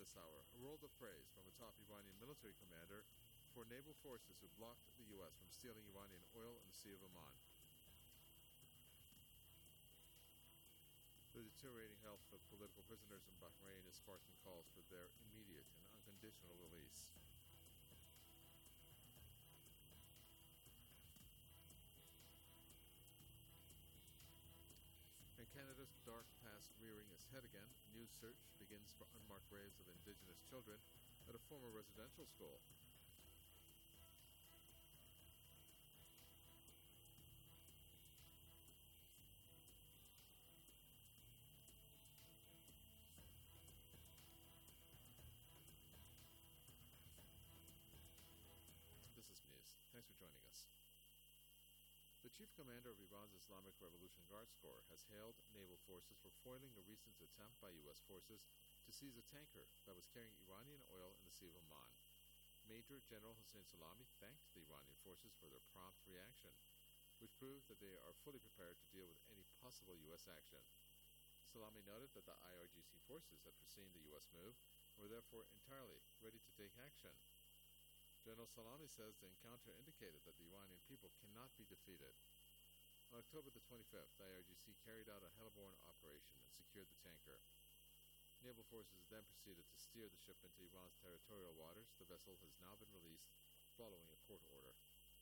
this hour, a world of praise from a top Iranian military commander for naval forces who blocked the U.S. from stealing Iranian oil in the Sea of Oman. The deteriorating health of political prisoners in Bahrain is sparking calls for their immediate and unconditional release. And Canada's dark past rearing its head again. New search begins for unmarked graves of Indigenous children at a former residential school. This is news. Thanks for joining us. The chief commander of Iran's Islamic Revolution Guards Corps has hailed naval forces for foiling a recent attempt by U.S. forces to seize a tanker that was carrying Iranian oil in the Sea of Oman. Major General Hossein Salami thanked the Iranian forces for their prompt reaction, which proved that they are fully prepared to deal with any possible U.S. action. Salami noted that the IRGC forces had foreseen the U.S. move and were therefore entirely ready to take action. General Salami says the encounter indicated that the Iranian people cannot be defeated. On October the 25th, the IRGC carried out a heliborne operation and secured the tanker. Naval forces then proceeded to steer the ship into Iran's territorial waters. The vessel has now been released following a court order.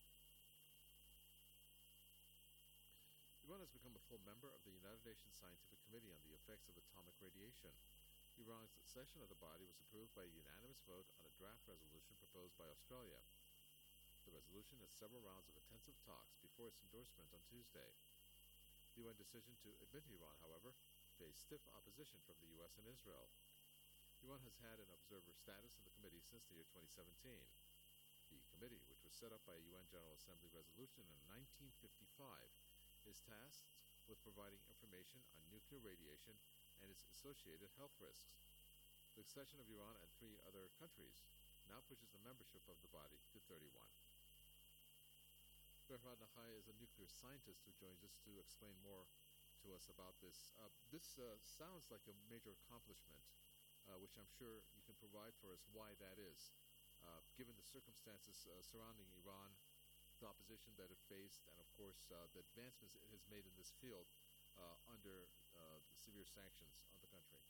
Iran has become a full member of the United Nations Scientific Committee on the Effects of Atomic Radiation. Iran's session of the body was approved by a unanimous vote on a draft resolution proposed by Australia. The resolution has several rounds of intensive talks before its endorsement on Tuesday. The UN decision to admit Iran, however, faced stiff opposition from the U.S. and Israel. Iran has had an observer status in the committee since the year 2017. The committee, which was set up by a UN General Assembly resolution in 1955, is tasked with providing information on nuclear radiation and its associated health risks. The accession of Iran and 3 other countries now pushes the membership of the body to 31. Behrad Nahai is a nuclear scientist who joins us to explain more to us about this. This sounds like a major accomplishment, which I'm sure you can provide for us why that is, given the circumstances surrounding Iran, the opposition that it faced, and of course the advancements it has made in this field under severe sanctions on the country.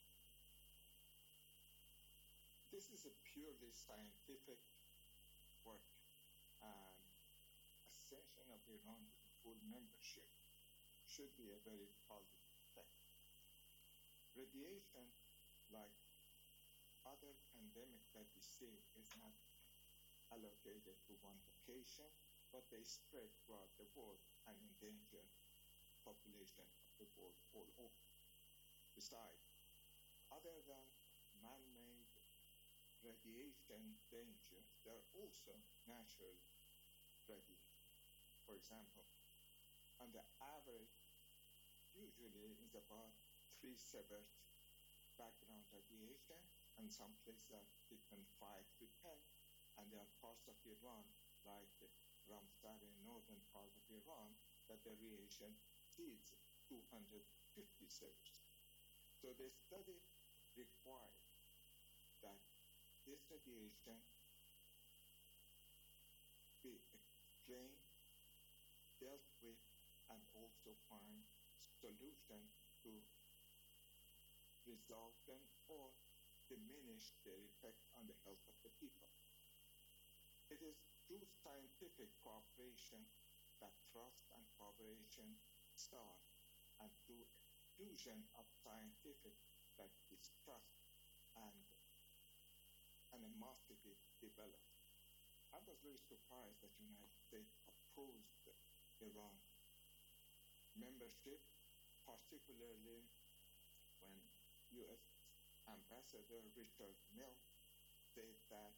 This is a purely scientific work, and accession of Iran to full membership should be a very positive thing. Radiation, like other pandemics that we see, is not allocated to one location, but they spread throughout the world and endanger population of the world all over. Besides, other than man-made radiation danger, there are also natural radiation. For example, on the average, usually is about 3 sieverts background radiation, and some places are between 5 to 10, and there are parts of Iran, like the Ramsar in northern part of Iran, that the radiation exceeds 250 sieverts. So the study required that this radiation be explained, dealt with, and also find solution to resolve them or diminish their effect on the health of the people. It is through scientific cooperation that trust and cooperation start, and through fusion of scientific that distrust and animosity develops. I was very surprised that the United States opposed Iran membership, particularly when U.S. Ambassador Richard Mills said that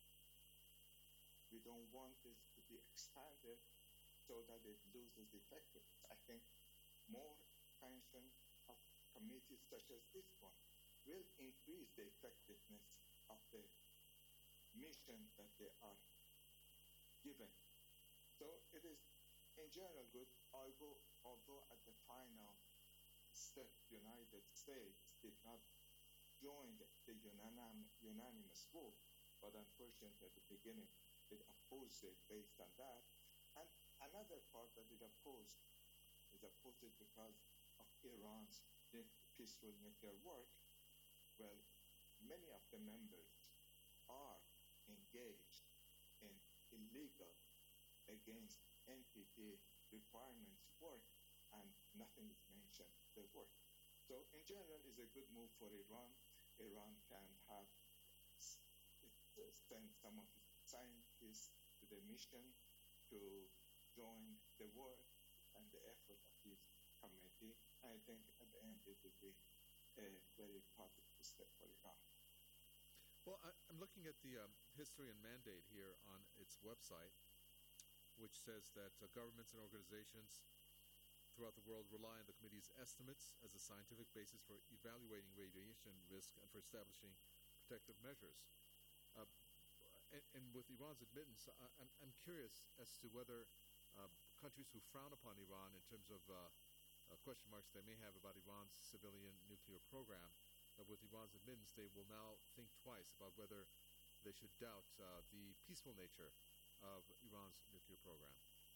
we don't want this to be expanded so that it loses effectiveness. I think more expansion of committees such as this one will increase the effectiveness of the mission that they are given. So it is in general good, although at the final step, the United States did not joined the unanimous vote, but unfortunately at the beginning it opposed it based on that. And another part that it opposed is opposed it because of Iran's peaceful nuclear work. Well, many of the members are engaged in illegal against NPT requirements work, and nothing is mentioned their work. So in general, it's a good move for Iran. Iran can have send some of its scientists to the mission to join the work and the effort of this committee. I think at the end it will be a very positive step for Iran. Well, I'm looking at the history and mandate here on its website, which says that governments and organizations throughout the world rely on the committee's estimates as a scientific basis for evaluating radiation risk and for establishing protective measures. And with Iran's admittance, I'm curious as to whether countries who frown upon Iran in terms of question marks they may have about Iran's civilian nuclear program, with Iran's admittance, they will now think twice about whether they should doubt the peaceful nature of Iran's nuclear program.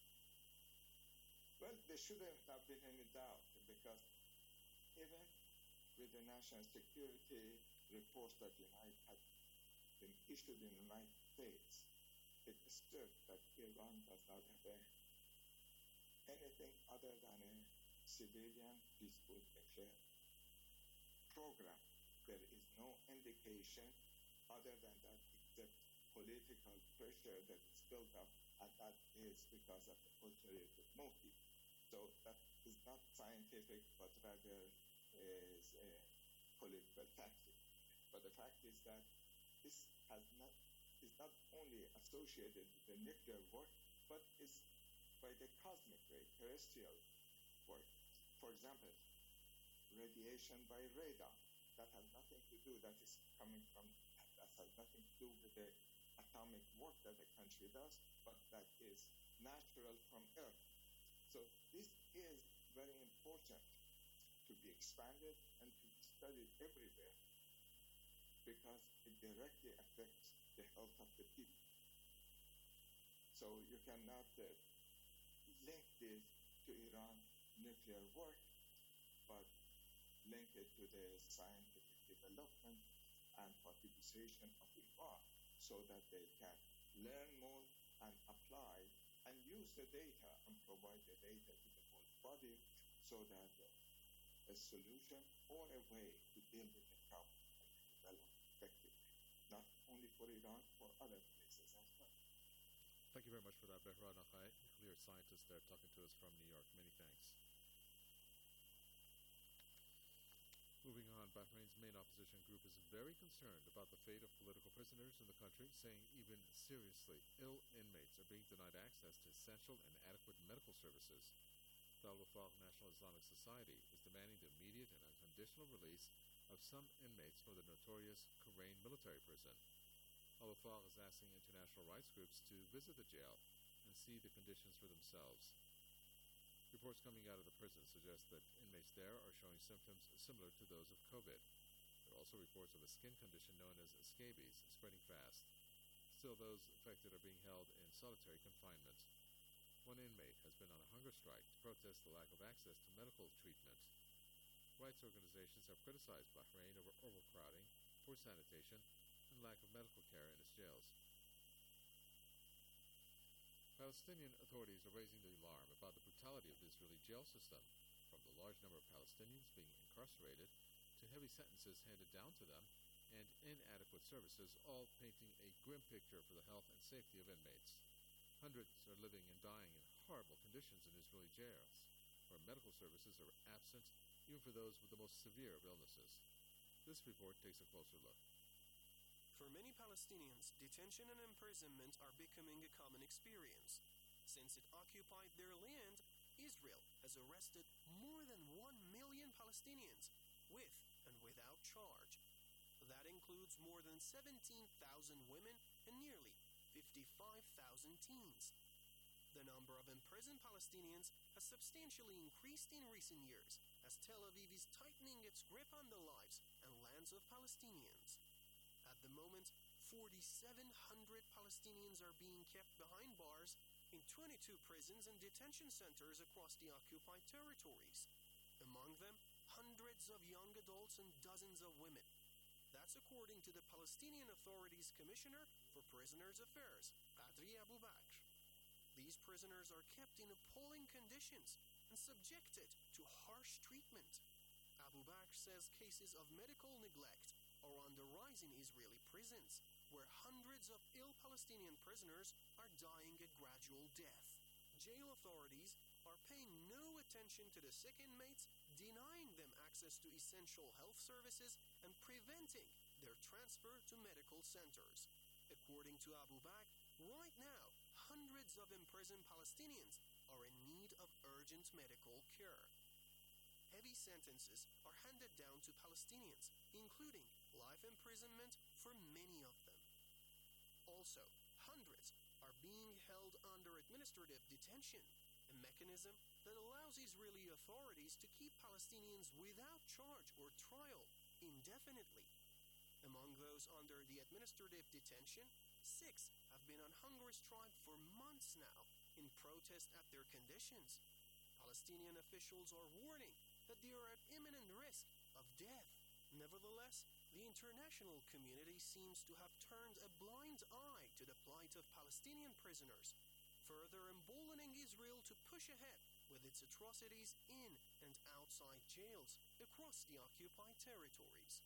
Well, there shouldn't have been any doubt, because even with the national security reports that had been issued in the United States, it asserts that Iran does not have anything other than a civilian peaceful nuclear program. There is no indication other than that except political pressure that is built up, and that is because of the ulterior motive. So that is not scientific, but rather is a political tactic. But the fact is that this is not only associated with the nuclear work, but is by the cosmic ray, terrestrial work. For example, radiation by radar, that has nothing to do, that has nothing to do with the atomic work that the country does, but that is natural from Earth. So this is very important to be expanded and to be studied everywhere, because it directly affects the health of the people. So you cannot link this to Iran nuclear work, but link it to the scientific development and participation of Iran, so that they can learn more and apply and use the data and provide the data to the whole body, so that a solution or a way to deal with the problem can be developed effectively, not only for Iran, for other places as well. Thank you very much for that, Behrad Nakhai, nuclear scientist there talking to us from New York. Many thanks. Moving on, Bahrain's main opposition group is very concerned about the fate of political prisoners in the country, saying even seriously ill inmates are being denied access to essential and adequate medical services. The Al-Wafaq National Islamic Society is demanding the immediate and unconditional release of some inmates from the notorious Kurain military prison. Al-Wafaq is asking international rights groups to visit the jail and see the conditions for themselves. Reports coming out of the prison suggest that inmates there are showing symptoms similar to those of COVID. There are also reports of a skin condition known as scabies spreading fast. Still, those affected are being held in solitary confinement. One inmate has been on a hunger strike to protest the lack of access to medical treatment. Rights organizations have criticized Bahrain over overcrowding, poor sanitation, and lack of medical care in its jails. Palestinian authorities are raising the alarm about the brutality of the Israeli jail system, from the large number of Palestinians being incarcerated to heavy sentences handed down to them and inadequate services, all painting a grim picture for the health and safety of inmates. Hundreds are living and dying in horrible conditions in Israeli jails, where medical services are absent even for those with the most severe of illnesses. This report takes a closer look. For many Palestinians, detention and imprisonment are becoming a common experience. Since it occupied their land, Israel has arrested more than 1 million Palestinians, with and without charge. That includes more than 17,000 women and nearly 55,000 teens. The number of imprisoned Palestinians has substantially increased in recent years, as Tel Aviv is tightening its grip on the lives and land millions of Palestinians. At the moment, 4,700 Palestinians are being kept behind bars in 22 prisons and detention centers across the occupied territories. Among them, hundreds of young adults and dozens of women. That's according to the Palestinian Authority's Commissioner for Prisoners' Affairs, Qadri Abu Bakr. These prisoners are kept in appalling conditions and subjected to harsh treatment. Abu Bakr says cases of medical neglect are on the rise in Israeli prisons, where hundreds of ill Palestinian prisoners are dying a gradual death. Jail authorities are paying no attention to the sick inmates, denying them access to essential health services and preventing their transfer to medical centers. According to Abu Bakr, right now, hundreds of imprisoned Palestinians are in need of urgent medical care. Heavy sentences are handed down to Palestinians, including life imprisonment for many of them. Also, hundreds are being held under administrative detention, a mechanism that allows Israeli authorities to keep Palestinians without charge or trial indefinitely. Among those under the administrative detention, 6 have been on hunger strike for months now in protest at their conditions. Palestinian officials are warning that they are at imminent risk of death. Nevertheless, the international community seems to have turned a blind eye to the plight of Palestinian prisoners, further emboldening Israel to push ahead with its atrocities in and outside jails across the occupied territories.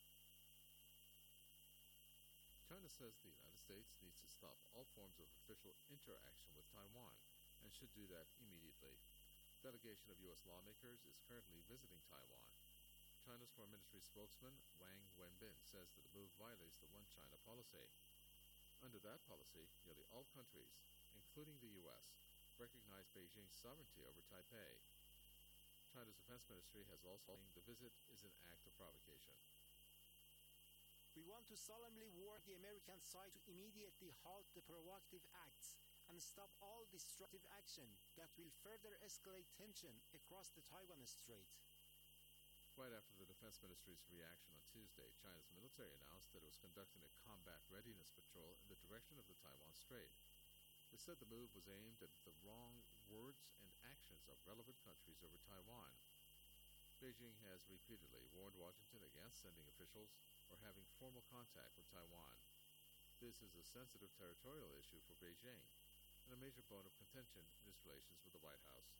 China says the United States needs to stop all forms of official interaction with Taiwan and should do that immediately. A delegation of U.S. lawmakers is currently visiting Taiwan. China's Foreign Ministry spokesman Wang Wenbin says that the move violates the One China policy. Under that policy, nearly all countries, including the U.S., recognize Beijing's sovereignty over Taipei. China's defense ministry has also said the visit is an act of provocation. We want to solemnly warn the American side to immediately halt the provocative acts and stop all destructive action that will further escalate tension across the Taiwan Strait. Right after the defense ministry's reaction on Tuesday, China's military announced that it was conducting a combat readiness patrol in the direction of the Taiwan Strait. It said the move was aimed at the wrong words and actions of relevant countries over Taiwan. Beijing has repeatedly warned Washington against sending officials or having formal contact with Taiwan. This is a sensitive territorial issue for Beijing and a major bone of contention in its relations with the White House.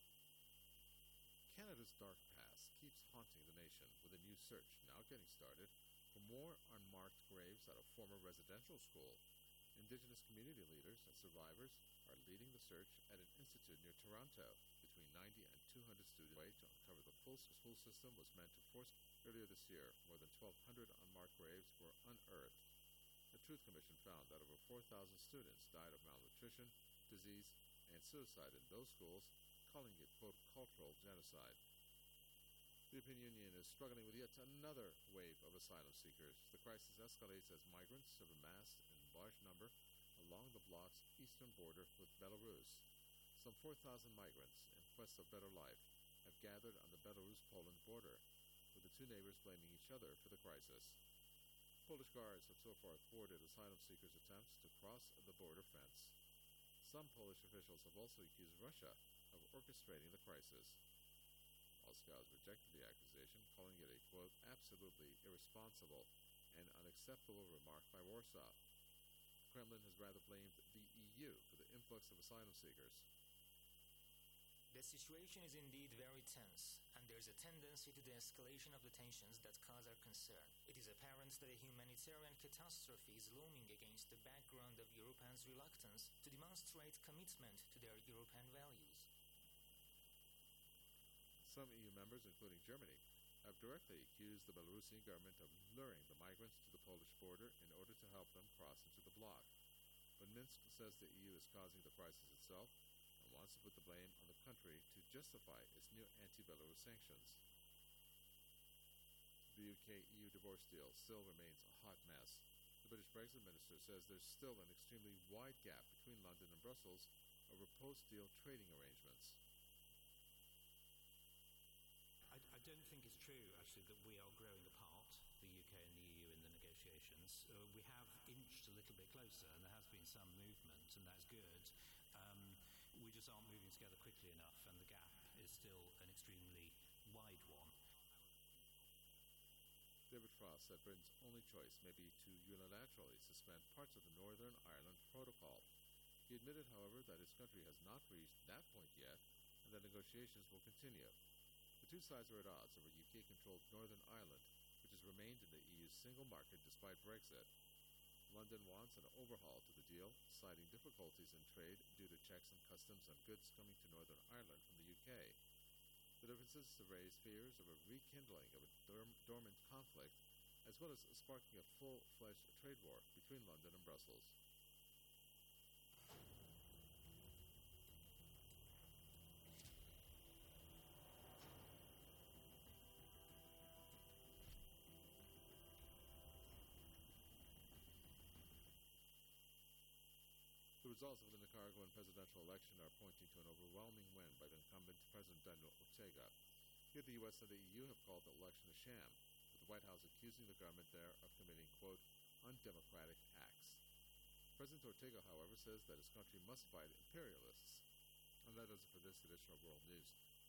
Canada's dark past keeps haunting the nation, with a new search now getting started for more unmarked graves at a former residential school. Indigenous community leaders and survivors are leading the search at an institute near Toronto. Between 90 and 200 students wait to uncover the full school system was meant to force. Earlier this year, more than 1,200 unmarked graves were unearthed. The Truth Commission found that over 4,000 students died of malnutrition, disease, and suicide in those schools, calling it, quote, cultural genocide. The European Union is struggling with yet another wave of asylum seekers. The crisis escalates as migrants have amassed in large number along the bloc's eastern border with Belarus. Some 4,000 migrants in quest of better life have gathered on the Belarus-Poland border, with the two neighbors blaming each other for the crisis. Polish guards have so far thwarted asylum seekers' attempts to cross the border fence. Some Polish officials have also accused Russia of orchestrating the crisis. Moscow has rejected the accusation, calling it a, quote, absolutely irresponsible and unacceptable remark by Warsaw. The Kremlin has rather blamed the EU for the influx of asylum seekers. The situation is indeed very tense, and there's a tendency to the escalation of the tensions that cause our concern. It is apparent that a humanitarian catastrophe is looming against the background of Europeans' reluctance to demonstrate commitment to their European values. Some EU members, including Germany, have directly accused the Belarusian government of luring the migrants to the Polish border in order to help them cross into the bloc. But Minsk says the EU is causing the crisis itself and wants to put the blame on the country to justify its new anti-Belarus sanctions. The UK-EU divorce deal still remains a hot mess. The British Brexit minister says there's still an extremely wide gap between London and Brussels over post-deal trading arrangements. I don't think it's true, actually, that we are growing apart. the UK and the EU in the negotiations. We have inched a little bit closer, and there has been some movement, and that's good. We just aren't moving together quickly enough, and the gap is still an extremely wide one. David Frost said Britain's only choice may be to unilaterally suspend parts of the Northern Ireland Protocol. He admitted, however, that his country has not reached that point yet, and that negotiations will continue. The two sides are at odds over UK-controlled Northern Ireland, which has remained in the EU's single market despite Brexit. London wants an overhaul to the deal, citing difficulties in trade due to checks and customs on goods coming to Northern Ireland from the UK. The differences have raised fears of a rekindling of a dormant conflict, as well as sparking a full-fledged trade war between London and Brussels. The results of the Nicaraguan presidential election are pointing to an overwhelming win by the incumbent President Daniel Ortega. Yet the U.S. and the EU have called the election a sham, with the White House accusing the government there of committing, quote, undemocratic acts. President Ortega, however, says that his country must fight imperialists. And that does it for this edition of World News.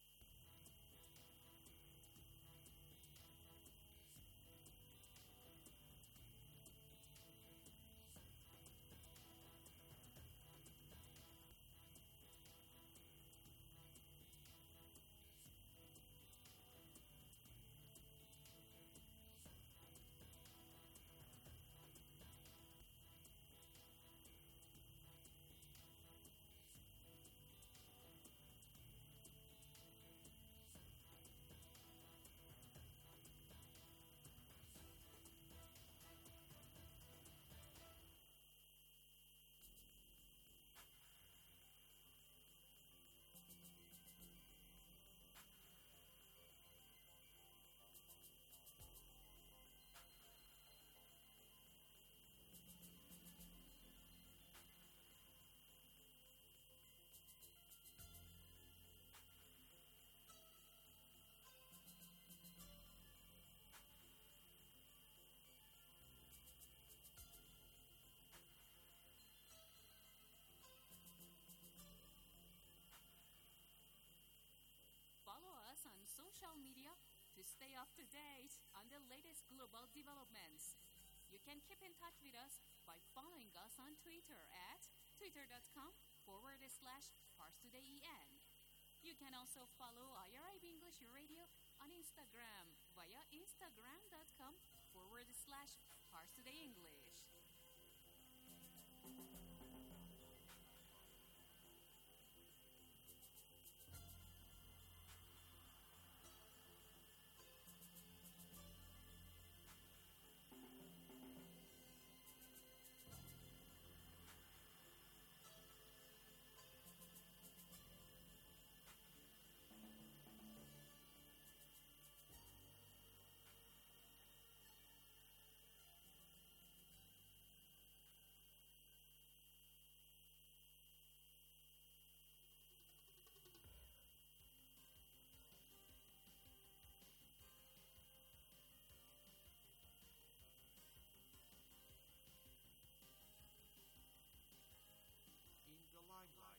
Follow us on social media to stay up to date on the latest global developments. You can keep in touch with us by following us on Twitter at twitter.com/ParsTodayEN. You can also follow IRIB English Radio on Instagram via instagram.com/ParsTodayEnglish. In the limelight.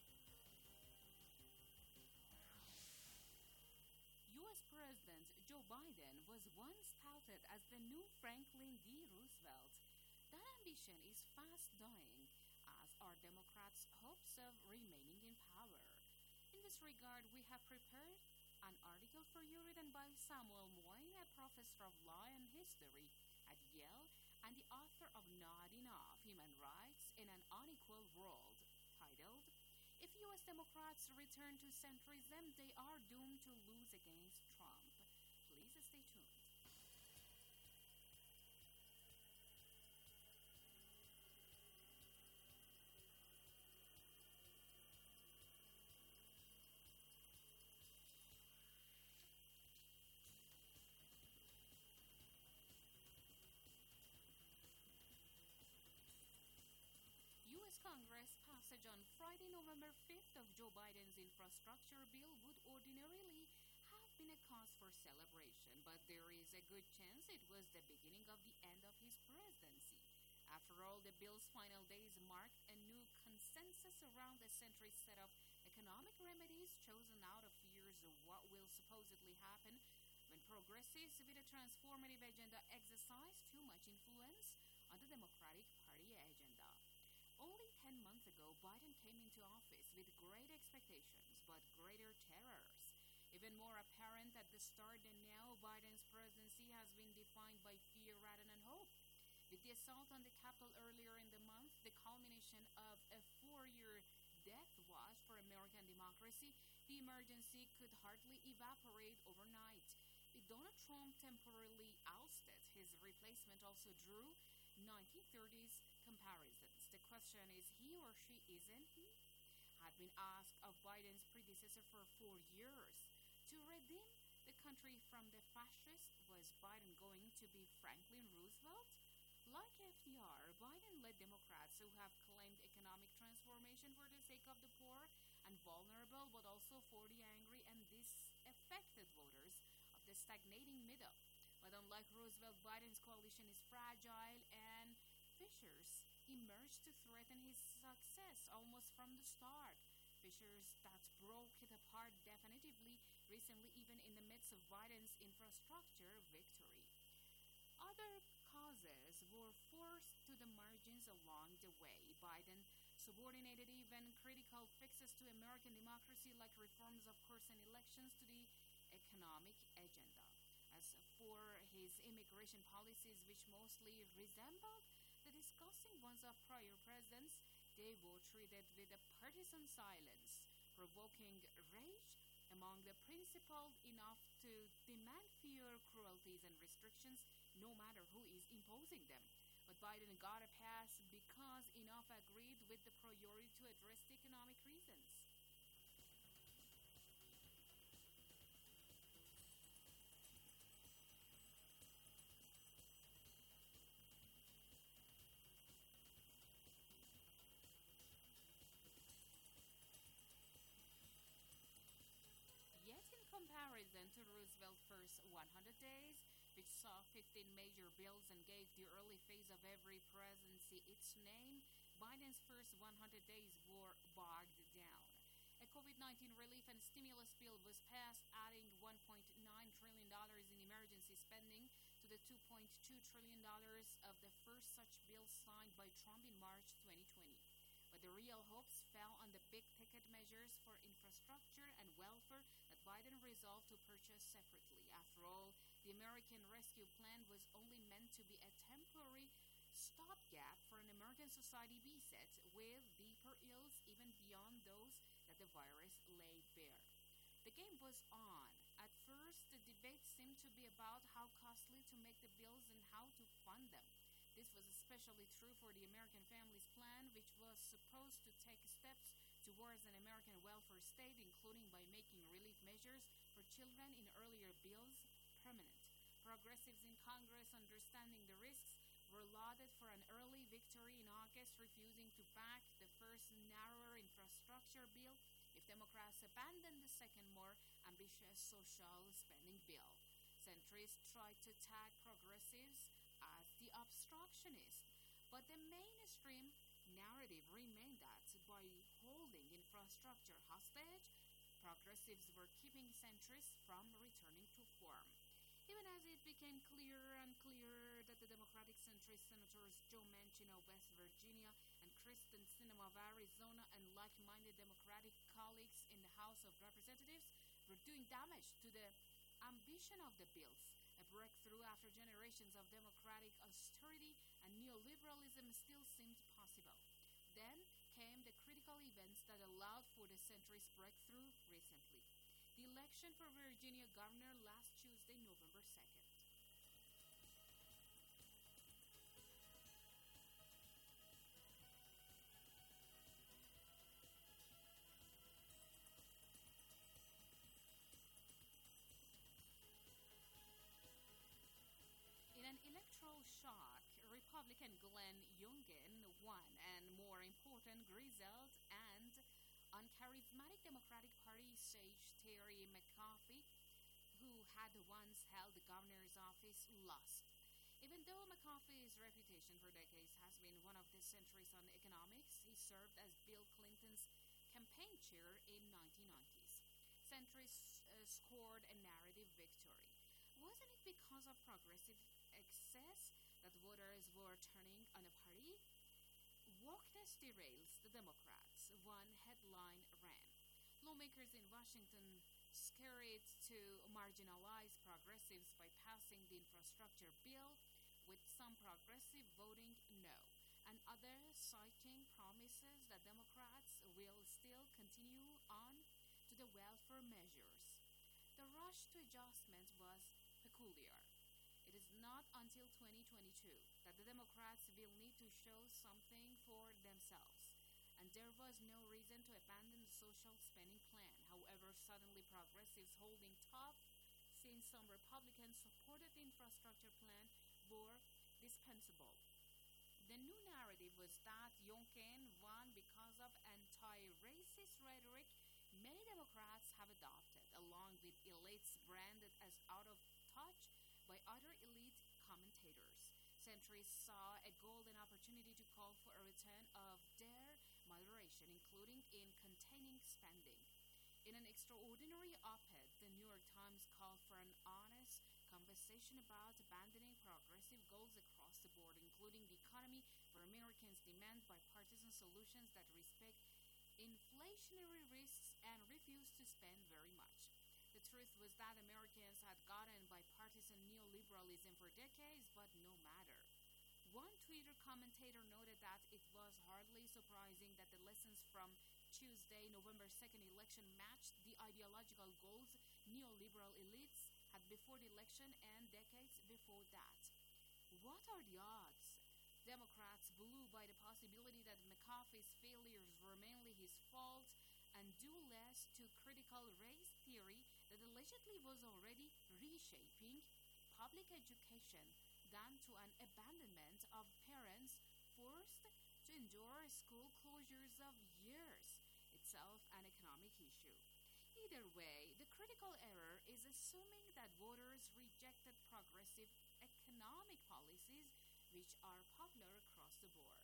U.S. President Joe Biden was once touted as the new Franklin D. Roosevelt. That ambition is fast dying as our Democrats' hopes of remaining in power. In this regard, we have prepared an article for you written by Samuel Moyne, a professor of law and history at Yale and the author of Not Enough: Human Rights in an Unequal World, titled, If U.S. Democrats return to centrism, they are doomed to lose against Trump. Please stay tuned. U.S. Congress passage on Friday, November 5th of Joe Biden's infrastructure bill would ordinarily have been a cause for celebration, but there is a good chance it was the beginning of the end of his presidency. After all, the bill's final days marked a new consensus around a century set of economic remedies chosen out of fears of what will supposedly happen when progressives with a transformative agenda exercise too much influence on the Democratic Party agenda. Only 10 months ago, Biden came into office with great expectations, but greater terrors. Even more apparent at the start than now, Biden's presidency has been defined by fear rather than hope. With the assault on the Capitol earlier in the month, the culmination of a 4-year death watch for American democracy, the emergency could hardly evaporate overnight. With Donald Trump temporarily ousted, his replacement also drew 1930s comparisons. The question is, he or she, isn't he? Had been asked of Biden's predecessor for 4 years. To redeem the country from the fascists, was Biden going to be Franklin Roosevelt? Like FDR, Biden-led Democrats who have claimed economic transformation for the sake of the poor and vulnerable, but also for the angry and disaffected voters of the stagnating middle. But unlike Roosevelt, Biden's coalition is fragile, and fissures emerged to threaten his success almost from the start. Fissures that broke it apart definitively recently, even in the midst of Biden's infrastructure victory. Other causes were forced to the margins along the way. Biden subordinated even critical fixes to American democracy, like reforms of courts and elections, to the economic agenda. As for his immigration policies, which mostly resembled the disgusting ones of prior presidents, they were treated with a partisan silence, provoking rage among the principled enough to demand fewer cruelties and restrictions, no matter who is imposing them. But Biden got a pass because enough agreed with the priority to address the economic reasons. Yet in comparison to Roosevelt's first 100 days, which saw 15 major bills and gave the early phase of every presidency its name, Biden's first 100 days were bogged down. A COVID-19 relief and stimulus bill was passed, adding $1.9 trillion in emergency spending to the $2.2 trillion of the first such bill signed by Trump in March 2020. But the real hopes fell on the big-ticket measures for infrastructure and welfare that Biden resolved to purchase separately. After all, the American Rescue Plan was only meant to be a temporary stopgap for an American society beset with deeper ills even beyond those that the virus laid bare. The game was on. At first, the debate seemed to be about how costly to make the bills and how to fund them. This was especially true for the American Families Plan, which was supposed to take steps towards an American welfare state, including by making relief measures for children in earlier bills permanent. Progressives in Congress, understanding the risks, were lauded for an early victory in August, refusing to back the first narrower infrastructure bill if Democrats abandoned the second, more ambitious social spending bill. Centrists tried to tag progressives as the obstructionist, but the mainstream narrative remained that by holding infrastructure hostage, progressives were keeping centrists from returning to form. Even as it became clearer and clearer that the Democratic centrist Senators Joe Manchin of West Virginia and Kristen Sinema of Arizona and like-minded Democratic colleagues in the House of Representatives were doing damage to the ambition of the bills. A breakthrough after generations of democratic austerity and neoliberalism still seemed possible. Then came the critical events that allowed for the centrist breakthrough recently. The election for Virginia governor last Tuesday, November 2nd. In an electoral shock, Republican Glenn Youngkin won, and more important, grizzled and uncharismatic Democratic Party sage Terry McAfee, who had once held the governor's office, lost. Even though McAfee's reputation for decades has been one of the centuries on economics, he served as Bill Clinton's campaign chair in 1990s. Centrist scored a narrative victory. Wasn't it because of progressive excess that voters were turning on a party? Wokeness derails the Democrats, one headline ran. Lawmakers in Washington scurried to marginalize progressives by passing the infrastructure bill, with some progressive voting no, and others citing promises that Democrats will still continue on to the welfare measures. The rush to adjustment was peculiar. It is not until 2022 that the Democrats will need to show something for themselves, and there was no reason to abandon the social spending plan. However, suddenly progressives holding tough, since some Republicans supported the infrastructure plan, were dispensable. The new narrative was that Youngkin won because of anti-racist rhetoric many Democrats have adopted, along with elites branded as out of touch by other elite commentators. Centrists saw a golden opportunity to call for a return of their moderation, including in containing spending. In an extraordinary op-ed, the New York Times called for an honest conversation about abandoning progressive goals across the board, including the economy, where Americans demand bipartisan solutions that respect inflationary risks and refuse to spend very much. The truth was that Americans had gotten bipartisan neoliberalism for decades, but no matter. One Twitter commentator noted that it was hardly surprising that the lessons from Tuesday, November 2nd election matched the ideological goals neoliberal elites had before the election and decades before that. What are the odds? Democrats blew by the possibility that McAfee's failures were mainly his fault and due less to critical race theory that allegedly was already reshaping public education than to an abandonment of parents forced to endure school closures of years, itself an economic issue. Either way, the critical error is assuming that voters rejected progressive economic policies which are popular across the board.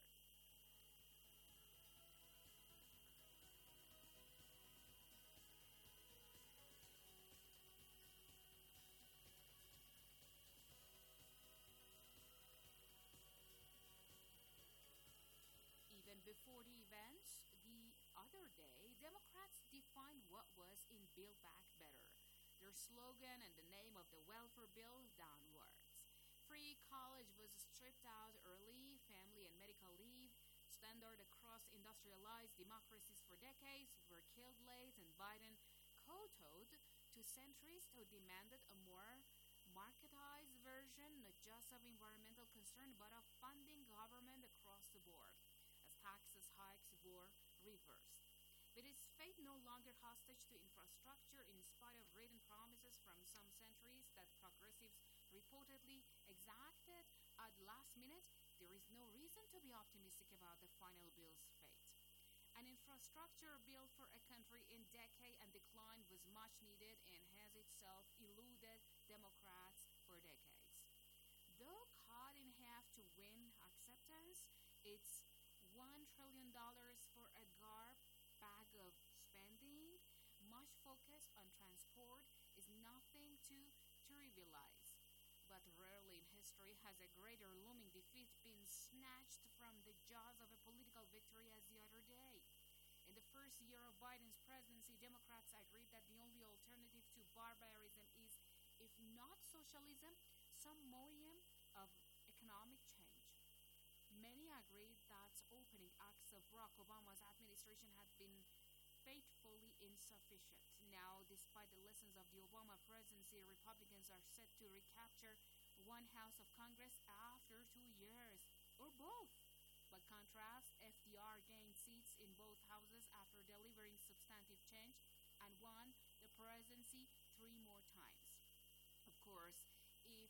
Even before the events, the other day, Democrats defined what was in Build Back Better, their slogan and the name of the welfare bill downwards. Free college was stripped out early, family and medical leave, standard across industrialized democracies for decades, were killed late, and Biden kowtowed to centrists who demanded a more marketized version, not just of environmental concern, but of funding government across the board, as taxes hikes were reversed. With its fate no longer hostage to infrastructure, in spite of written promises from some centuries that progressives reportedly exacted at last minute, there is no reason to be optimistic about the final bill's fate. An infrastructure bill for a country in decay and decline was much needed and has itself eluded Democrats for decades. Though cut in half to win acceptance, it's $1 trillion for a garb bag of spending, much focus on transport, is nothing to trivialize. But rarely in history has a greater looming defeat been snatched from the jaws of a political victory as the other day. In the first year of Biden's presidency, Democrats agreed that the only alternative to barbarism is, if not socialism, some modium of economic change. Many agreed that opening acts of Barack Obama's administration had been fatefully insufficient. Now, despite the lessons of the Obama presidency, Republicans are set to recapture one house of Congress after 2 years, or both. By contrast, FDR gained seats in both houses after delivering substantive change and won the presidency 3 more times. Of course, if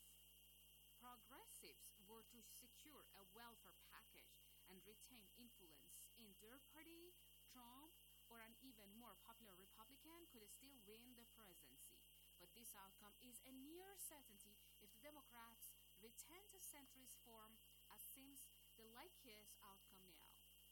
progressives were to secure a welfare package and retain influence in their party, Trump or an even more popular Republican could still win the presidency. But but this outcome is a near certainty if the Democrats return to centrist form, as seems the likeliest outcome now.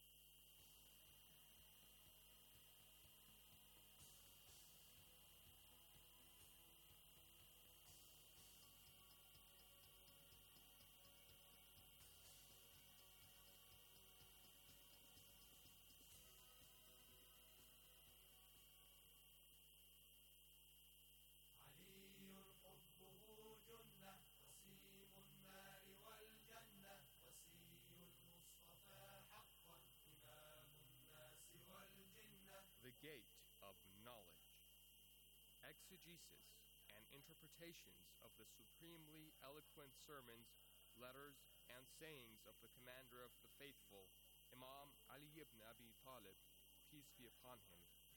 The Gate of Knowledge. Exegesis and interpretations of the supremely eloquent sermons, letters, and sayings of the commander of the faithful, Imam Ali ibn Abi Talib, peace be upon him.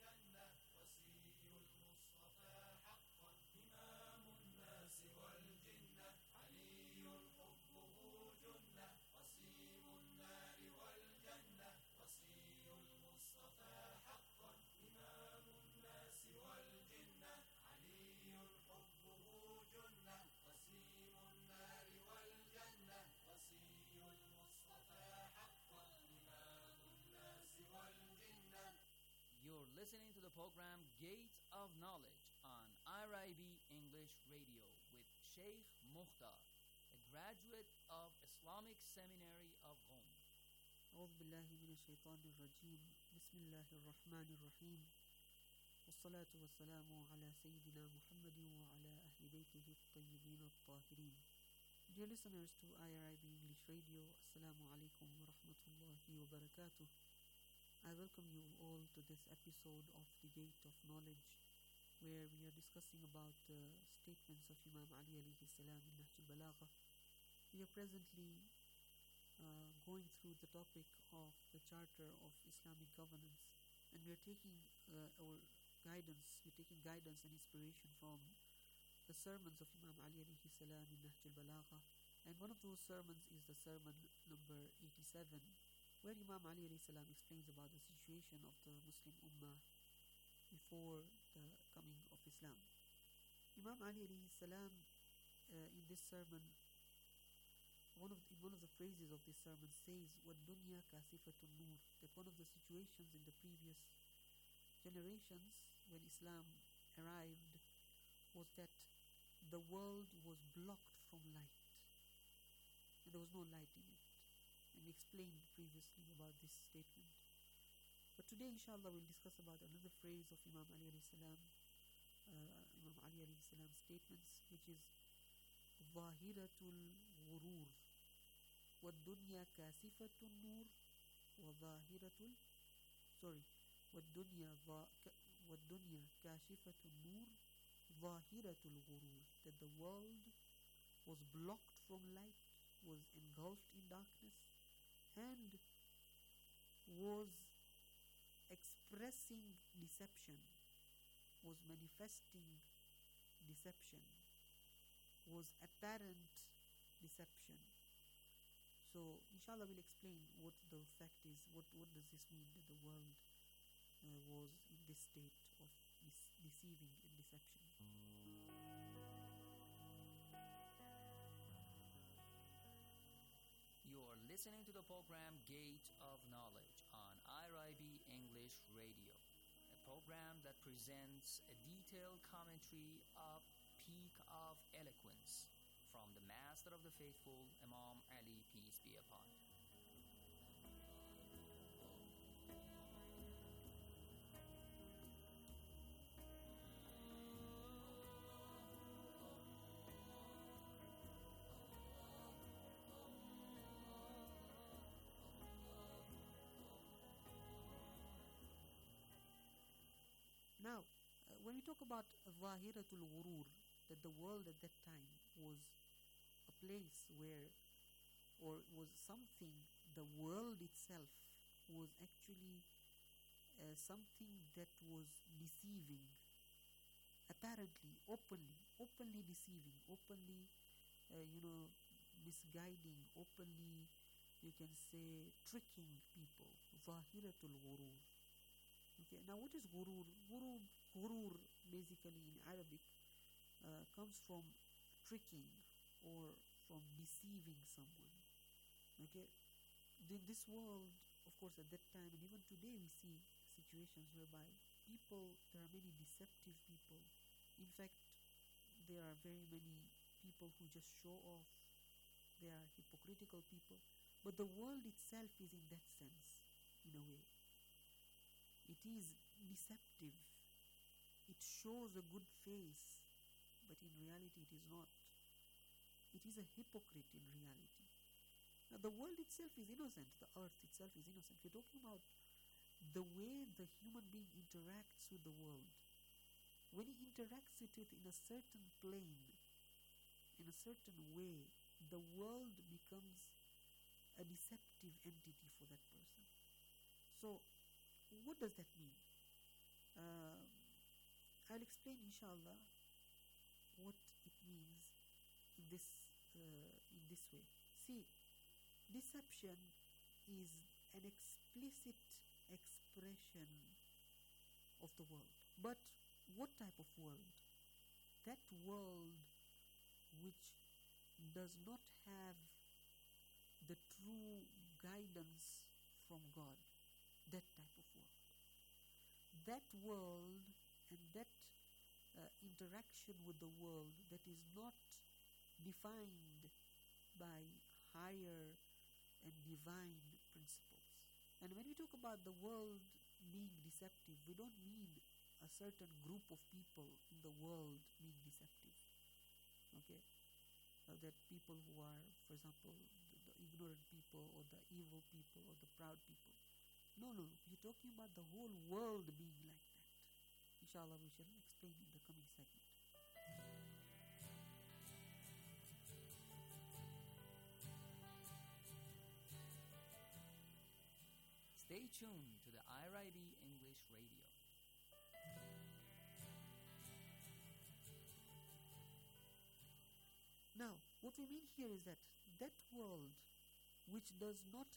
You're listening to the program Gate of Knowledge on IRIB English Radio with Sheikh Mukhtar, a graduate of Islamic Seminary of Qom. أعوذ بالله من الشيطان الرجيم بسم الله الرحمن الرحيم والصلاة والسلام على سيدنا محمد وعلى أهل بيته الطيبين الطاهرين. Dear listeners to IRIB English Radio, Assalamu alaikum wa rahmatullahi wa barakatuh. I welcome you all to this episode of The Gate of Knowledge, where we are discussing about the statements of Imam Ali alayhi salam in Nahj al-Balagha. We are presently going through the topic of the Charter of Islamic Governance, and we are taking our guidance, and inspiration from the sermons of Imam Ali alayhi salam in Nahj al-Balagha. And one of those sermons is the sermon number 87, where Imam Ali alayhi salam explains about the situation of the Muslim Ummah before the coming of Islam. Imam Ali alayhi salam in this sermon, one of the phrases of this sermon says, وَالدُّنْيَا كَاسِفَةٌ نُّورٌ, that one of the situations in the previous generations when Islam arrived was that the world was blocked from light, and there was no light in it. And we explained previously about this statement. But today, inshallah, we'll discuss about another phrase of Imam Ali alayhi salam, statements, which is ظاهرة الغرور والدنيا كاسفة النور والدنيا كاشفة النور ظاهرة الغرور, that the world was blocked from light, was engulfed in darkness, and was expressing deception, was manifesting deception, was apparent deception. So, inshallah, we'll explain what the fact is, what does this mean that the world was in this state of deceiving and deception. You're listening to the program Gate of Knowledge on IRIB English Radio, a program that presents a detailed commentary of Peak of Eloquence from the Master of the Faithful, Imam Ali, peace be upon him. Now, when we talk about Zahiratul Ghurur, that the world at that time was a place where, or was something, the world itself was actually something that was deceiving, apparently, openly deceiving, openly, misguiding, openly, you can say, tricking people. Zahiratul Ghurur. Okay, now what is ghurur? Ghurur basically in Arabic comes from tricking or from deceiving someone. Okay, in this world, of course, at that time and even today, we see situations whereby there are many deceptive people. In fact, there are very many people who just show off. They are hypocritical people. But the world itself is in that sense, in a way. It is deceptive. It shows a good face, but in reality it is not. It is a hypocrite in reality. Now, the world itself is innocent. The earth itself is innocent. We're talking about the way the human being interacts with the world. When he interacts with it in a certain plane, in a certain way, the world becomes a deceptive entity for that person. So, what does that mean? I'll explain, inshallah, what it means in this way. See, deception is an explicit expression of the world. But what type of world? That world which does not have the true guidance from God. That type of world. That world and that interaction with the world that is not defined by higher and divine principles. And when we talk about the world being deceptive, we don't mean a certain group of people in the world being deceptive. Okay? That people who are, for example, the ignorant people or the evil people or the proud people. No. You're talking about the whole world being like that. Inshallah, we shall explain in the coming segment. Stay tuned to the IRIB English Radio. Now, what we mean here is that world which does not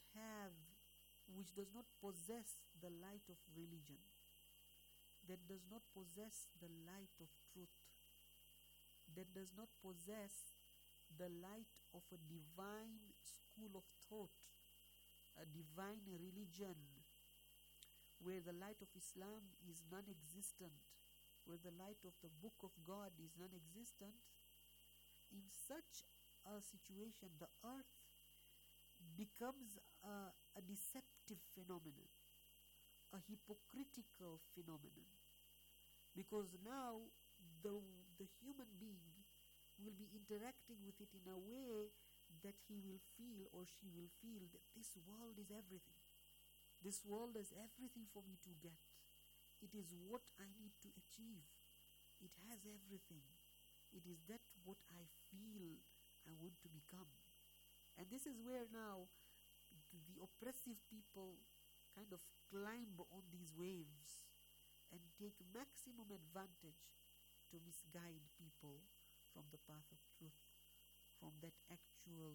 possess the light of religion, that does not possess the light of truth, that does not possess the light of a divine school of thought, a divine religion, where the light of Islam is non-existent, where the light of the Book of God is non-existent. In such a situation, the earth becomes a deceptive phenomenon, a hypocritical phenomenon, because now the human being will be interacting with it in a way that he will feel or she will feel that this world is everything. This world is everything for me to get. It is what I need to achieve. It has everything. It is that what I feel I want to become. And this is where now the oppressive people kind of climb on these waves and take maximum advantage to misguide people from the path of truth, from that actual,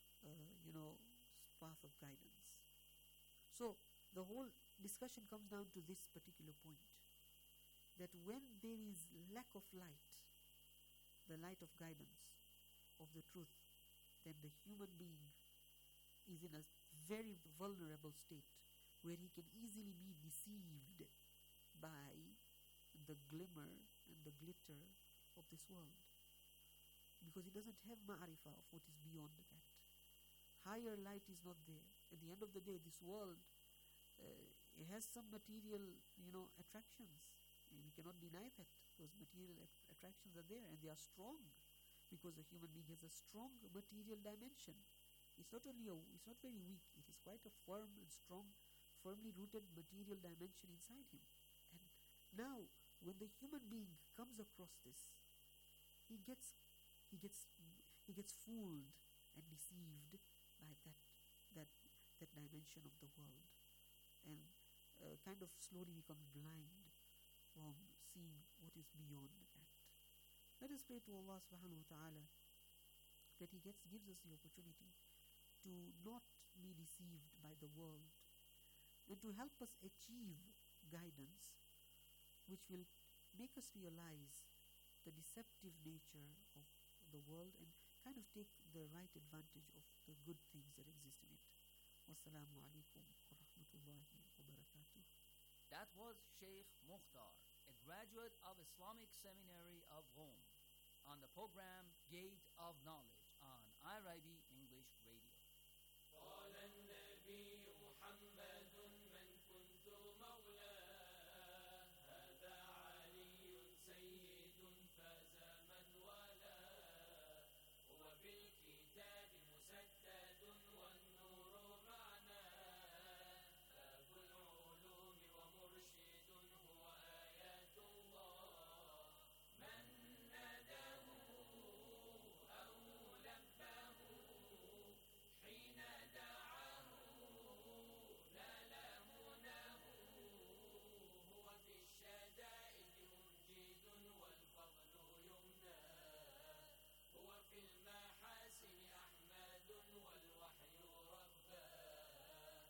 path of guidance. So the whole discussion comes down to this particular point, that when there is lack of light, the light of guidance, of the truth, then the human being is in a very vulnerable state where he can easily be deceived by the glimmer and the glitter of this world, because he doesn't have ma'rifah of what is beyond that. Higher light is not there. At the end of the day, this world it has some material attractions. We cannot deny that those material attractions are there, and they are strong, because the human being has a strong material dimension. It's not very weak. It is quite a firm and strong, firmly rooted material dimension inside him. And now, when the human being comes across this, he gets fooled and deceived by that dimension of the world, and kind of slowly becomes blind from seeing what is beyond that. Let us pray to Allah subhanahu wa ta'ala that He gives us the opportunity to not be deceived by the world, and to help us achieve guidance which will make us realize the deceptive nature of the world and kind of take the right advantage of the good things that exist in it. Wassalamu alaikum wa rahmatullahi wa barakatuh. That was Sheikh Mukhtar, a graduate of Islamic Seminary of Rome, on the program Gate of Knowledge on IRIB English Radio. قال النبي محمد من كنت مولاه هذا علي سيد فاز من والاه هو بالكتاب مسدد والنور معناه باب العلوم ومرشد هو آيات الله من ناداه أو لباه حين دعاه نال مناه هو في الشدائد ممجد والفضل يمناه هو في المحاسن أحمد والوحي رباه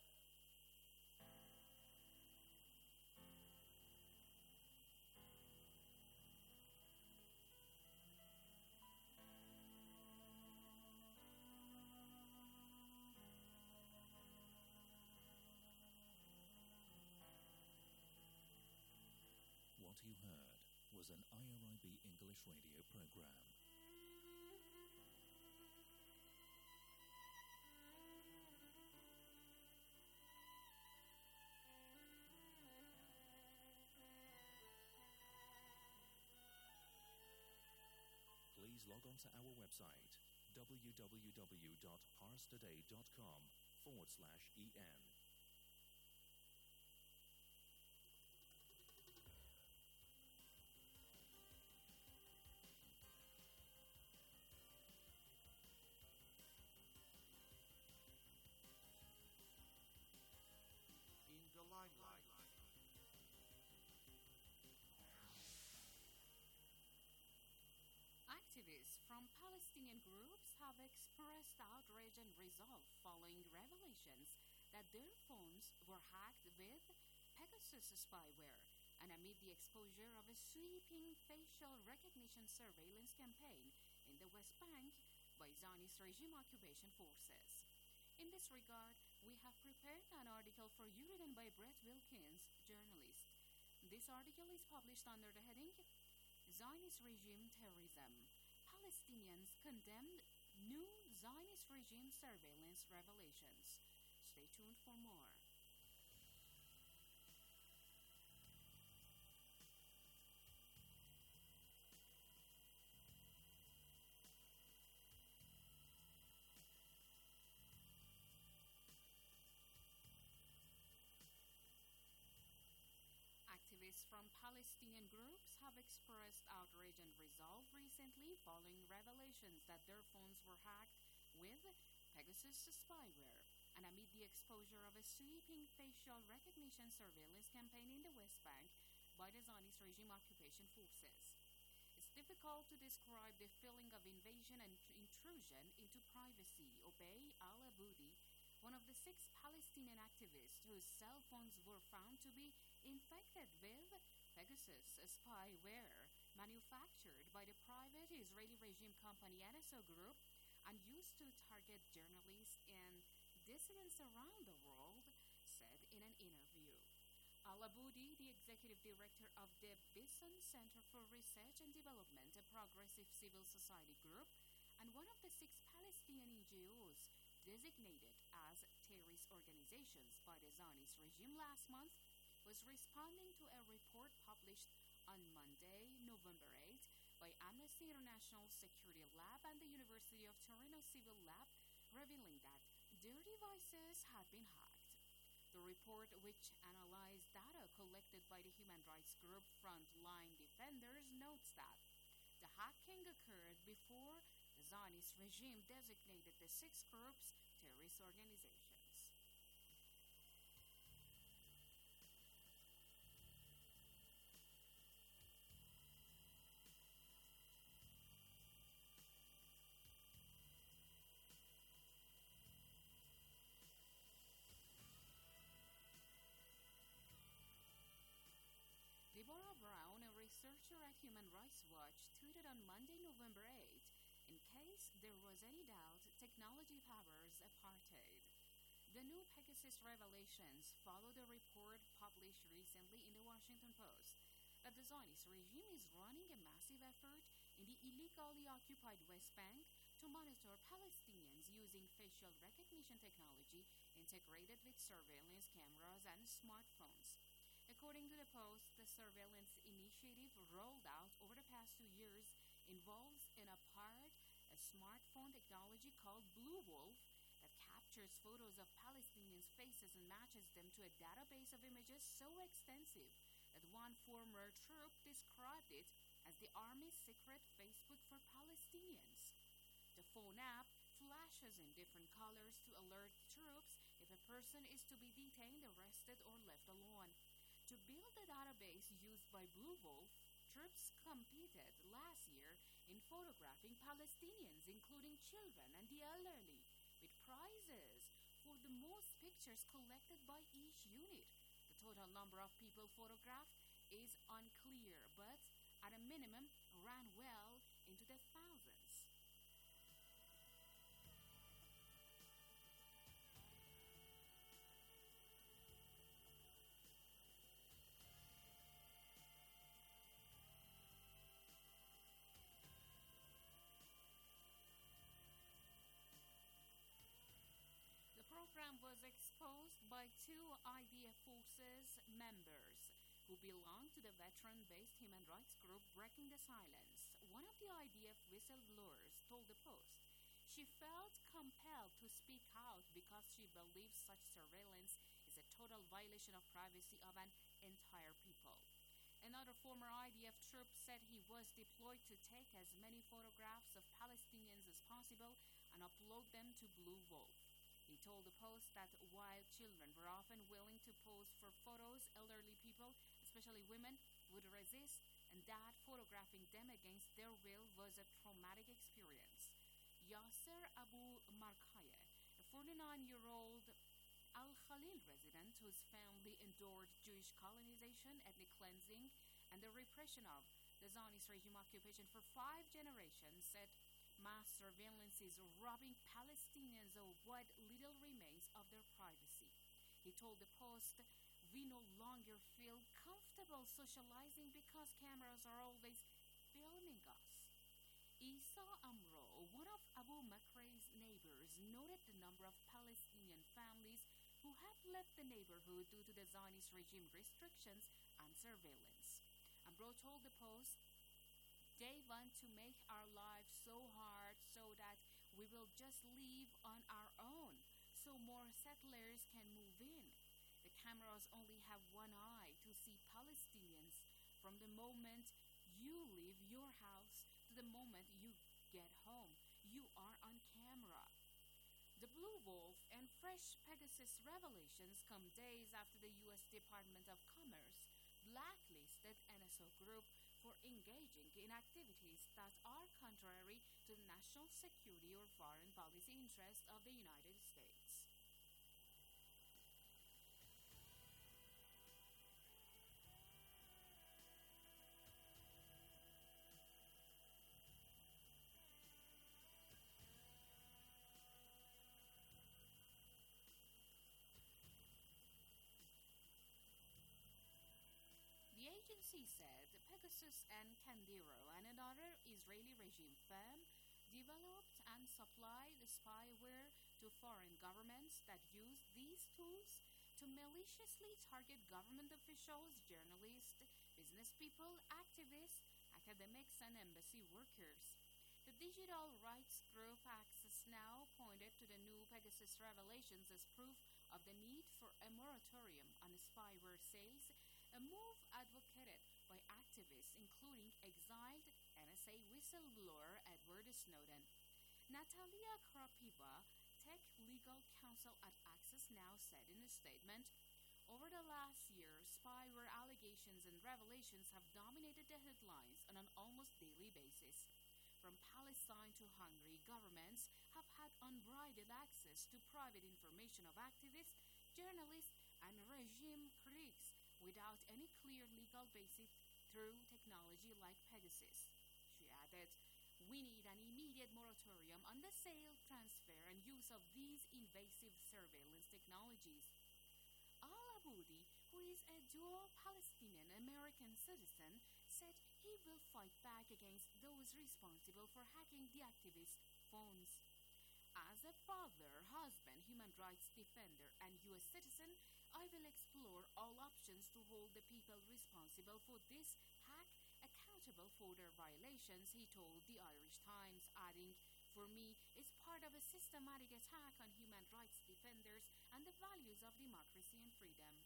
What you heard was an IRIB English radio program. Please log on to our website www.parstoday.com/en. In the limelight. Activists from Palestinian groups have expressed outrage and resolve following revelations that their phones were hacked with Pegasus spyware and amid the exposure of a sweeping facial recognition surveillance campaign in the West Bank by Zionist regime occupation forces. In this regard, we have prepared an article for you written by Brett Wilkins, journalist. This article is published under the heading Zionist Regime Terrorism. Palestinians condemned new Zionist regime surveillance revelations. Stay tuned for more. Activists from Palestinian groups have expressed outrage and resolve recently following revelations that their phones were hacked with Pegasus spyware and amid the exposure of a sweeping facial recognition surveillance campaign in the West Bank by the Zionist regime occupation forces. It's difficult to describe the feeling of invasion and intrusion into privacy. Obey al-Aboudi, one of the 6 Palestinian activists whose cell phones were found to be infected with Pegasus spyware manufactured by the private Israeli regime company NSO Group and used to target journalists and dissidents around the world, said in an interview. Al-Aboudi, the executive director of the Bison Center for Research and Development, a progressive civil society group, and one of the 6 Palestinian NGOs designated as terrorist organizations by the Zionist regime last month, was responding to a report published on Monday, November 8, by Amnesty International Security Lab and the University of Torino Civil Lab, revealing that their devices had been hacked. The report, which analyzed data collected by the human rights group Frontline Defenders, notes that the hacking occurred before the Zionist regime designated the 6 groups terrorist organizations. Deborah Brown, a researcher at Human Rights Watch tweeted on Monday, November 8, in case there was any doubt, technology powers apartheid. The new Pegasus revelations followed a report published recently in the Washington Post that the Zionist regime is running a massive effort in the illegally occupied West Bank to monitor Palestinians using facial recognition technology integrated with surveillance cameras and smartphones. According to the Post, the surveillance initiative rolled out over the past 2 years involves, in a part, a smartphone technology called Blue Wolf that captures photos of Palestinians' faces and matches them to a database of images so extensive that one former troop described it as the Army's secret Facebook for Palestinians. The phone app flashes in different colors to alert troops if a person is to be detained, arrested, or left alone. To build the database used by Blue Wolf, troops competed last year in photographing Palestinians, including children and the elderly, with prizes for the most pictures collected by each unit. The total number of people photographed is unclear, but at a minimum ran well into the thousands. The program was exposed by two IDF Forces members who belong to the veteran-based human rights group Breaking the Silence. One of the IDF whistleblowers told the Post she felt compelled to speak out because she believes such surveillance is a total violation of privacy of an entire people. Another former IDF troop said he was deployed to take as many photographs of Palestinians as possible and upload them to Blue Wolf. He told the Post that while children were often willing to pose for photos, elderly people, especially women, would resist, and that photographing them against their will was a traumatic experience. Yasser Abu Markayeh, a 49-year-old Al-Khalil resident whose family endured Jewish colonization, ethnic cleansing, and the repression of the Zionist regime occupation for 5 generations, said mass surveillance is robbing Palestinians of what little remains of their privacy. He told the Post, "We no longer feel comfortable socializing because cameras are always filming us." Isa Amro, one of Abu Makray's neighbors, noted the number of Palestinian families who have left the neighborhood due to the Zionist regime restrictions and surveillance. Amro told the Post, "They want to make our lives so hard so that we will just leave on our own, so more settlers can move in. The cameras only have one eye to see Palestinians from the moment you leave your house to the moment you get home. You are on camera." The Blue Wolf and fresh Pegasus revelations come days after the U.S. Department of Commerce blacklisted NSO Group for engaging in activities that are contrary to the national security or foreign policy interests of the United States. The agency said Pegasus and Kandiro and another Israeli regime firm developed and supplied spyware to foreign governments that used these tools to maliciously target government officials, journalists, business people, activists, academics, and embassy workers. The digital rights group Access Now pointed to the new Pegasus revelations as proof of the need for a moratorium on spyware sales, a move advocated by activists including exiled NSA whistleblower Edward Snowden. Natalia Krapiva, tech legal counsel at Access Now, said in a statement, "Over the last year, spyware allegations and revelations have dominated the headlines on an almost daily basis. From Palestine to Hungary, governments have had unbridled access to private information of activists, journalists, and regime critics without any clear legal basis through technology technology like Pegasus. She added, "We need an immediate moratorium on the sale, transfer, and use of these invasive surveillance technologies." Al-Aboudi, who is a dual Palestinian-American citizen, said he will fight back against those responsible for hacking the activist phones. As a father, husband, human rights defender, and U.S. citizen, I will explore all options to hold the people responsible for this hack accountable for their violations, he told the Irish Times, adding, "For me, it's part of a systematic attack on human rights defenders and the values of democracy and freedom."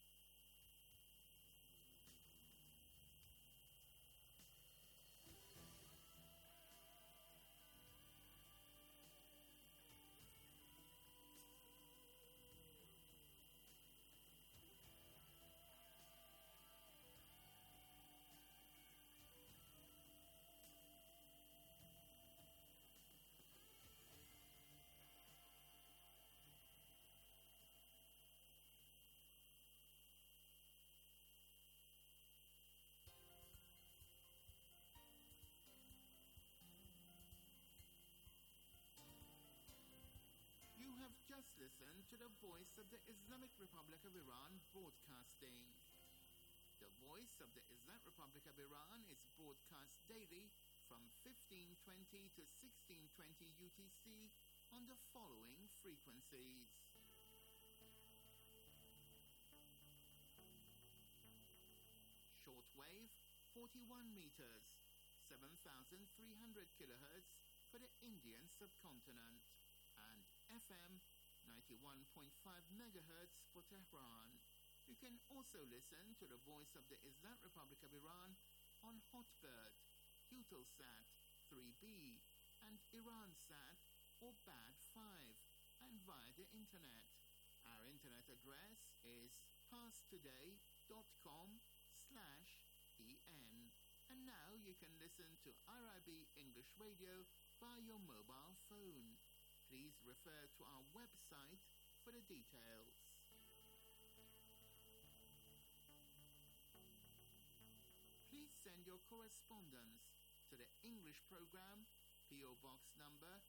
You have just listened to the Voice of the Islamic Republic of Iran broadcasting. The Voice of the Islamic Republic of Iran is broadcast daily from 1520 to 1620 UTC on the following frequencies. Shortwave 41 meters, 7,300 kilohertz for the Indian subcontinent, and FM 91.5 megahertz for Tehran. You can also listen to the Voice of the Islamic Republic of Iran on Hotbird, Eutelsat 3B, and Iransat or Bad 5, and via the internet. Our internet address is pasttoday.com/en. And now you can listen to IRIB English Radio via your mobile phone. Please refer to our website for the details. Please send your correspondence to the English program, PO Box number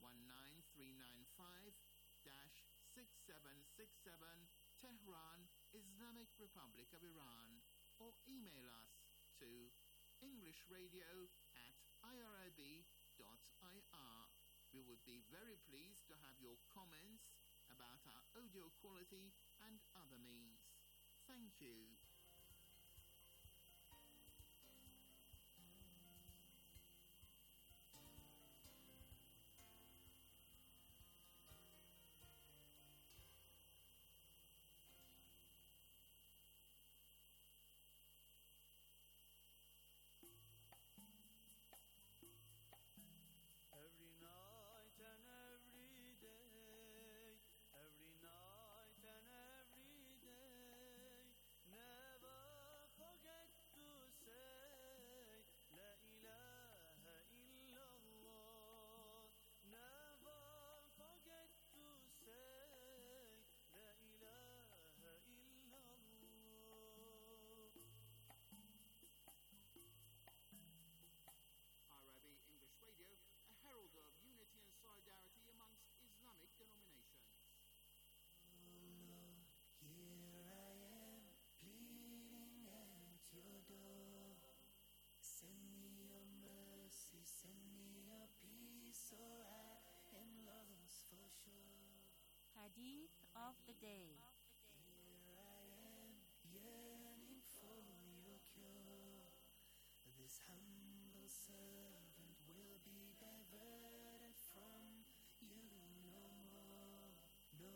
19395-6767, Tehran, Islamic Republic of Iran, or email us to englishradio@irib.ir. We would be very pleased to have your comments about our audio quality and other means. Thank you. Every night and every day, every night and every day, never forget to say La ilaha illallah. Never forget to say La ilaha illallah. IRIB English Radio, a herald of unity and solidarity amongst Islamic denominations. Here I am, pleading at your door. Send me your mercy, send me your peace, or I am lost for sure. Hadith of the Day. Here I am, yearning for your cure. This humble servant will be diverted from you no more, no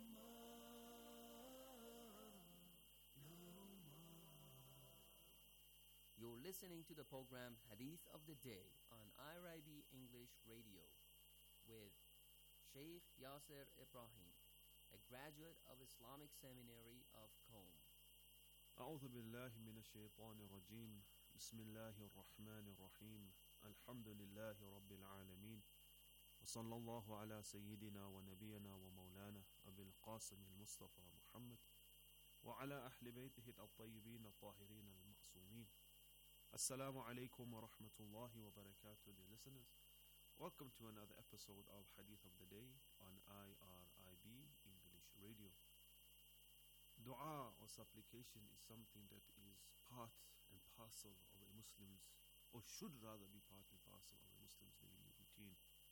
more, no more. You're listening to the program Hadith of the Day on IRIB English Radio with Sheikh Yasser Ibrahim, a graduate of Islamic Seminary of Qom. أعوذ بالله من الشيطان الرجيم بسم الله الرحمن الرحيم الحمد لله رب العالمين وصلى الله على سيدنا ونبينا ومولانا أبي القاسم المصطفى محمد وعلى أهل بيته الطيبين الطاهرين المعصومين Assalamu alaikum wa rahmatullahi wa barakatuh, dear listeners. Welcome to another episode of Hadith of the Day on IRIB English Radio. Dua or supplication is something that is part and parcel of a Muslim's, or should rather be part and parcel of a Muslim's daily routine.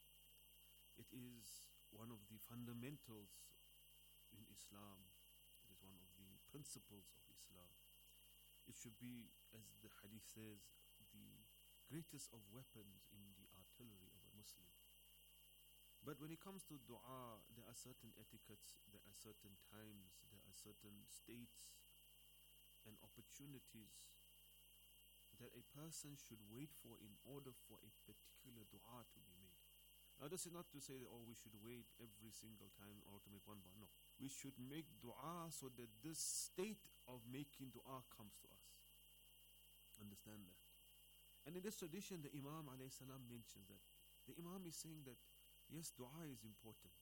It is one of the fundamentals in Islam. It is one of the principles of Islam. It should be, as the hadith says, the greatest of weapons in the artillery of a Muslim. But when it comes to dua, there are certain etiquettes, there are certain times, there are certain states and opportunities that a person should wait for in order for a particular dua to be made. Now, this is not to say that, we should wait every single time or to make one dua. No. We should make dua so that this state of making dua comes to us. Understand that. And in this tradition, the Imam alayhi salam mentions that. The Imam is saying that, yes, dua is important.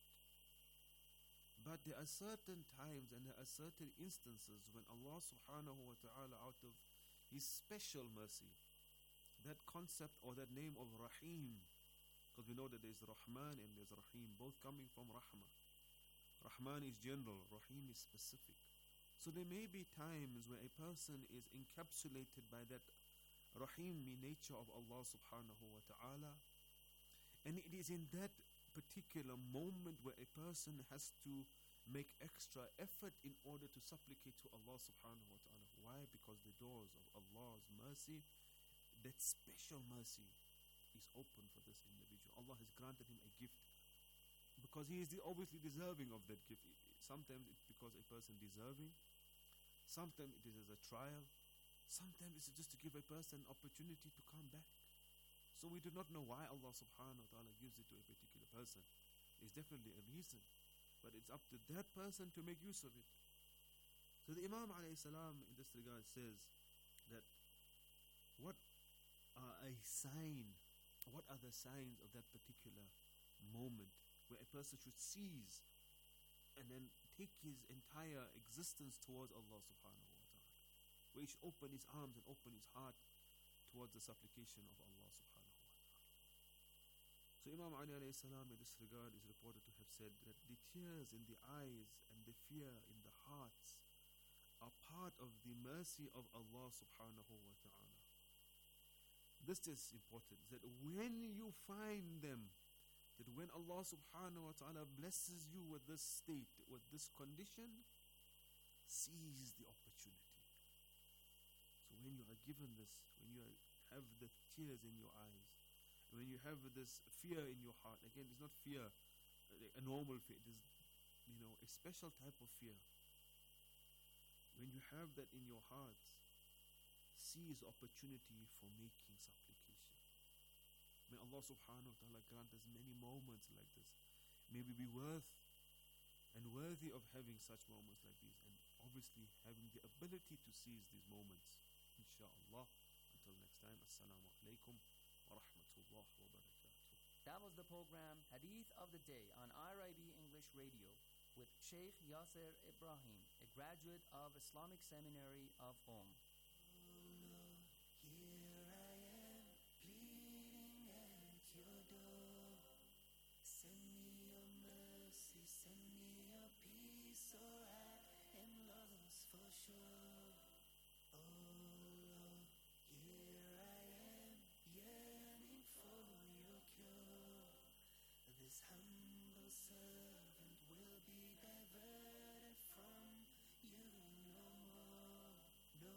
But there are certain times and there are certain instances when Allah subhanahu wa ta'ala, out of His special mercy, that concept or that name of Rahim, because we know that there's Rahman and there's Rahim, both coming from Rahmah. Rahman is general, Rahim is specific. So there may be times where a person is encapsulated by that Rahimi nature of Allah subhanahu wa ta'ala, and it is in that particular moment where a person has to make extra effort in order to supplicate to Allah subhanahu wa ta'ala. Why? Because the doors of Allah's mercy, that special mercy, is open for this individual. Allah has granted him a gift because he is obviously deserving of that gift. Sometimes it's because a person deserving, sometimes it is as a trial, sometimes it's just to give a person an opportunity to come back. So we do not know why Allah subhanahu wa ta'ala gives it to a particular person. There's definitely a reason, but it's up to that person to make use of it. So the Imam alayhi salam in this regard says that what are the signs of that particular moment where a person should seize and then take his entire existence towards Allah subhanahu wa ta'ala, where he should open his arms and open his heart towards the supplication of Allah subhanahu wa ta'ala. So Imam Ali alayhi salam in this regard is reported to have said that the tears in the eyes and the fear in the hearts are part of the mercy of Allah subhanahu wa ta'ala. This is important, that when you find them, that when Allah subhanahu wa ta'ala blesses you with this state, with this condition, seize the opportunity. So when you are given this, when you have the tears in your eyes, when you have this fear in your heart, again, it's not fear, a normal fear, it is, a special type of fear. When you have that in your heart, seize opportunity for making supplication. May Allah subhanahu wa ta'ala grant us many moments like this. May we be worth and worthy of having such moments like these, and obviously having the ability to seize these moments. Insha'Allah. Until next time, Assalamu alaikum wa rahmatullah wa barakatuh. That was the program Hadith of the Day on IRIB English Radio with Sheikh Yasser Ibrahim, a graduate of Islamic Seminary of Qom. Here I am, pleading at your door. Send me your mercy, send me your peace, or I am lost for sure. Oh Lord, here I am, yearning for your cure. This humble servant will be diverted from you no more, no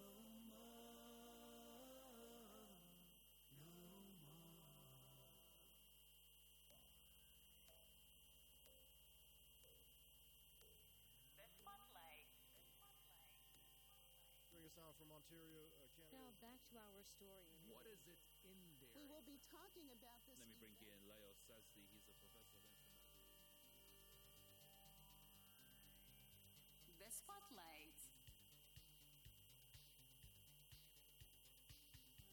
more, no more. The Spotlight. Bring us out from Ontario, Canada. Now back to our story. What is it in there? We will be talking about this. Let me bring in Leo Sazdi. He's a professor of international. The Spotlight.